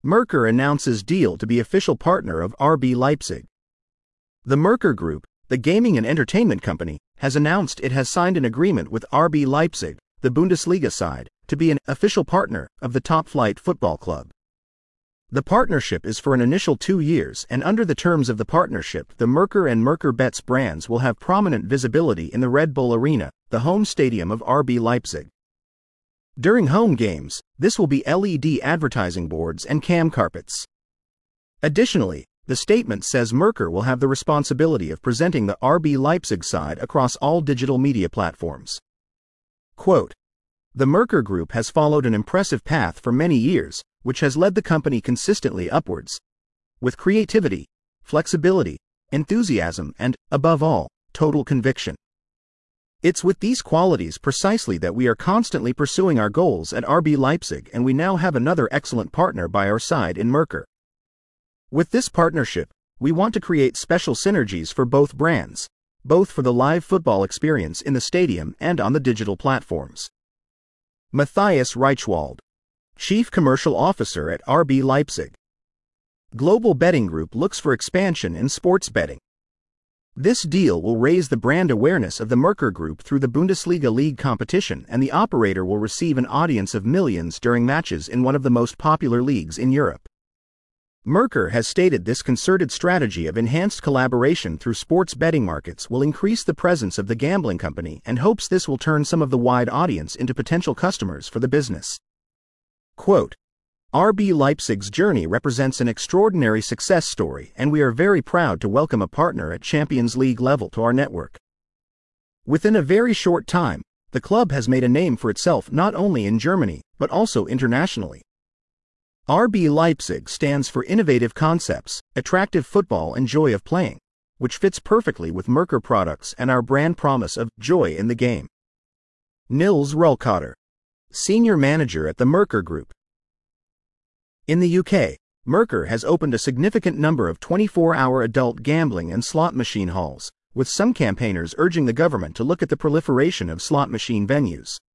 Merkur announces deal to be official partner of RB Leipzig. The Merkur Group, the gaming and entertainment company, has announced it has signed an agreement with RB Leipzig, the Bundesliga side, to be an official partner of the top-flight football club. The partnership is for an initial 2 years, and under the terms of the partnership, the Merkur and Merkur Bets brands will have prominent visibility in the Red Bull Arena, the home stadium of RB Leipzig. During home games, this will be LED advertising boards and cam carpets. Additionally, the statement says Merkur will have the responsibility of presenting the RB Leipzig side across all digital media platforms. Quote, "The Merkur Group has followed an impressive path for many years, which has led the company consistently upwards. With creativity, flexibility, enthusiasm, and, above all, total conviction. It's with these qualities precisely that we are constantly pursuing our goals at RB Leipzig, and we now have another excellent partner by our side in Merkur. With this partnership, we want to create special synergies for both brands, both for the live football experience in the stadium and on the digital platforms." Matthias Reichwald, Chief Commercial Officer at RB Leipzig. Global Betting Group looks for expansion in sports betting. This deal will raise the brand awareness of the Merkur Group through the Bundesliga League competition, and the operator will receive an audience of millions during matches in one of the most popular leagues in Europe. Merkur has stated this concerted strategy of enhanced collaboration through sports betting markets will increase the presence of the gambling company and hopes this will turn some of the wide audience into potential customers for the business. Quote, "RB Leipzig's journey represents an extraordinary success story, and we are very proud to welcome a partner at Champions League level to our network. Within a very short time, the club has made a name for itself not only in Germany, but also internationally. RB Leipzig stands for innovative concepts, attractive football and joy of playing, which fits perfectly with Merkur products and our brand promise of joy in the game." Nils Rullkotter, Senior Manager at the Merkur Group. In the UK, Merkur has opened a significant number of 24-hour adult gambling and slot machine halls, with some campaigners urging the government to look at the proliferation of slot machine venues.